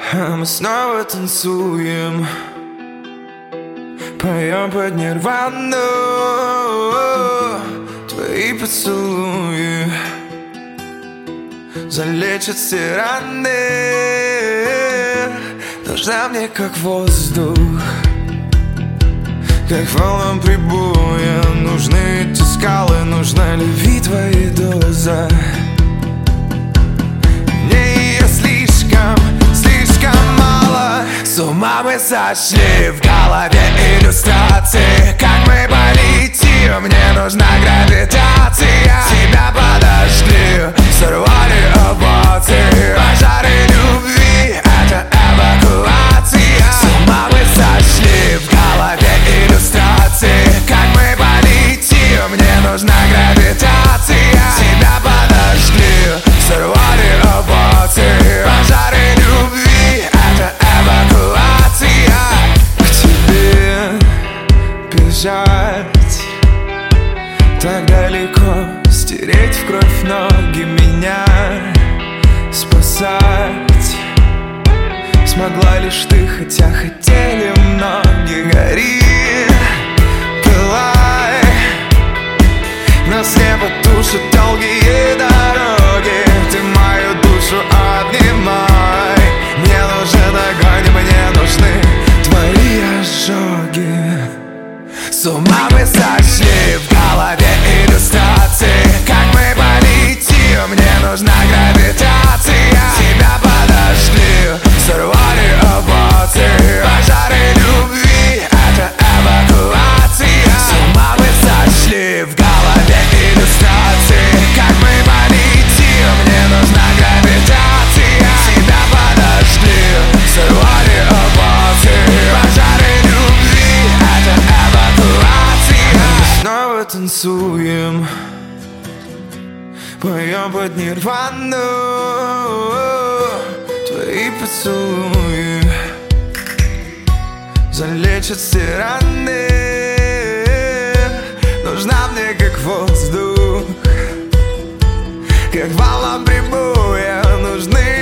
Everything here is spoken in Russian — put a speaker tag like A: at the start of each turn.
A: Мы снова танцуем, поем под нирвану. Твои поцелуи залечат все раны. Нужна мне как воздух, как волнам прибоя. Нужны эти скалы, нужна любви твоя доза. Мне ее слишком мало. С ума мы сошли, в голове иллюстрации. Как мы полетим, мне нужна гравитация. Тебя подожгли, сорвали эмоции. Пожары любви, это эвакуация. С ума мы сошли, в голове иллюстрации. Как мы полетим, мне нужна гравитация. Тебя подожгли, сорвали эмоции. Пожары любви, это эвакуация. К тебе бежать так далеко, стереть в кровь ноги, меня спасать смогла лишь ты, хотя хотели многие. Гори, пылай, нас не потушат долгие дороги. Ты мою душу обнимай. Мне нужен огонь, мне нужны твои ожоги. С ума мы сошли, в голове иллюстрации. Как мы полетим, мне нужна гравитация. Тебя подожгли, сорвали эмоции. Пожары любви, это эвакуация. С ума мы сошли, в голове иллюстрации. Как мы полетим, мне нужна гравитация. Тебя подожгли, сорвали эмоции. Пожары любви, это эвакуация. Мы снова танцуем, поем под нирвану. Твои поцелуи залечат все раны. Нужна мне как воздух, как волна прибоя. Нужны